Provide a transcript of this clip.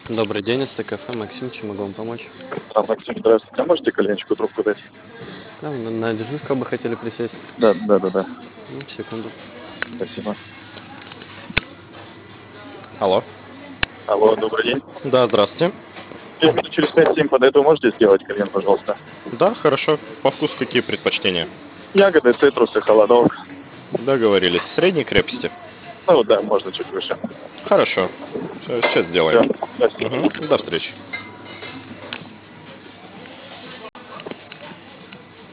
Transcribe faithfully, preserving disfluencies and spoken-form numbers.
Добрый день, это кафе Максим, чем могу вам помочь? А, Максим, здравствуйте. А можете коленочку трубку дать? Да, на, на Дзержинского бы хотели присесть. Да, да, да, да. Ну, секунду. Спасибо. Алло. Алло, добрый день. Да, здравствуйте. Я минут через пять-семь подойду, можете сделать кальян, пожалуйста? Да, хорошо. По вкусу какие предпочтения? Ягоды, цитрусы, холодок. Договорились. Средней крепости? Ну да, можно чуть выше. Хорошо. Все, сейчас Все, сделаем. спасибо. Мгм. До встречи.